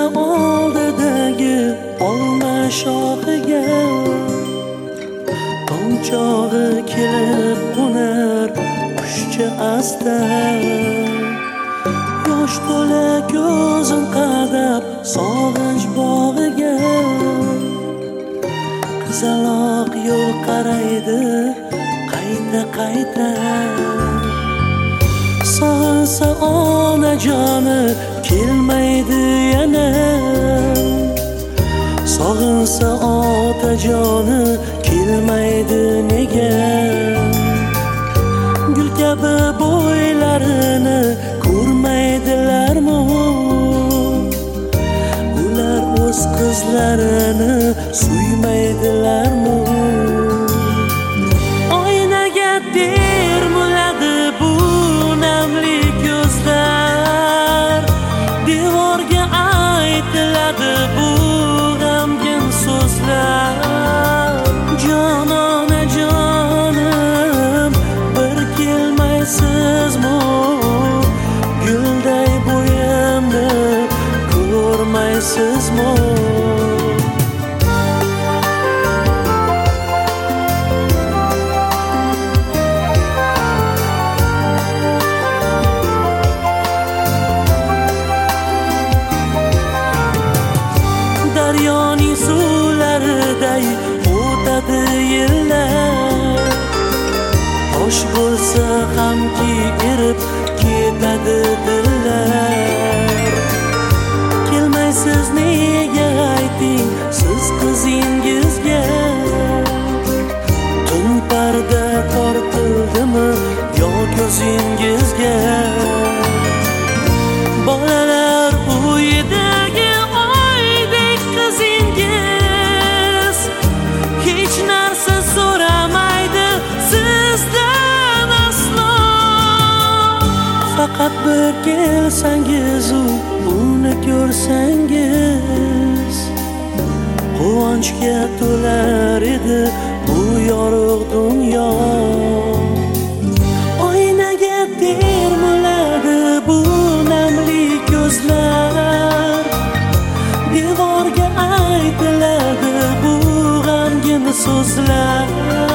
oldidagi olma shoxiga tomchog'i kelib qo'nar qushcha asta. Yosh to'la ko'zim qadab sog'inch bog'iga qizaloq yo'l qaraydi qayta. Sog'insa onajoni kelmaydi yana, sog'insa otajoni kelmaydi nega? Gul kabi bo'ylarini ko'rmaydilarmi? Ular o'z qizlarini suymaydilarmi? Oynaga termuladi bu namli ko'zlar, devorga aytiladi bu g'amgin so'zlar. Jonona jonim, bir kelmaysizmi? Gulday bo'yimni ko'rmaysizmi? Daryoning suvlariday o'tadi yillar, tosh bo'lsa hamki erib ketadi dillar. Kelmaysiz nega ayting siz qizingizga? Tun parda tortildimi yo ko'zingizga? Bolalar uyidagi oydek qizingiz hech narsa so'ramaydi sizdan aslo. Faqat bir kelsangiz uni ko'rsangiz, quvonchga to'lar edi bu yorug' dunyo. Oynaga termuladi bu namli ko'zlar, devorga aytiladi bu g'amgin so'zlar.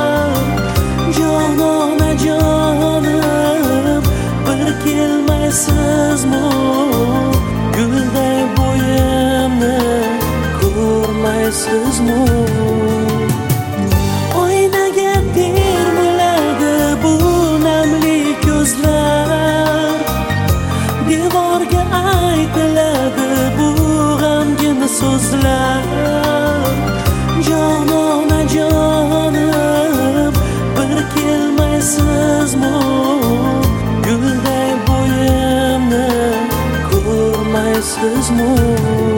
Jonona jonim, bir kelmaysizmi? Gulday bo'yimni ko'rmaysizmi? Oynaga termuladi bu namli ko'zlar, devorga aytiladi bu g'amgin so'zlar. Jonona jonim, bir kelmaysizmi? Gulday bo'yimni ko'rmaysizmi?